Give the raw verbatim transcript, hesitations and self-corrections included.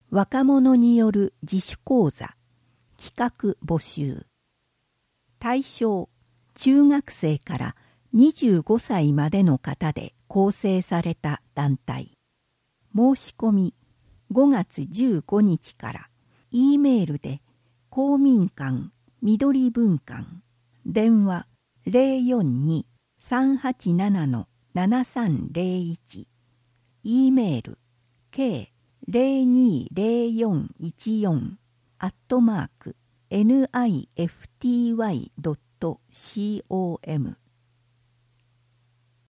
若者による自主講座企画募集。対象中学生からにじゅうごさいまでの方で構成された団体。申し込みごがつじゅうごにちから E メールで公民館緑文館電話 ゼロよんに さんはちなな ななさんゼロいち E メール ケーゼロにゼロよんいちよん アットマーク ニフティーワイドットコム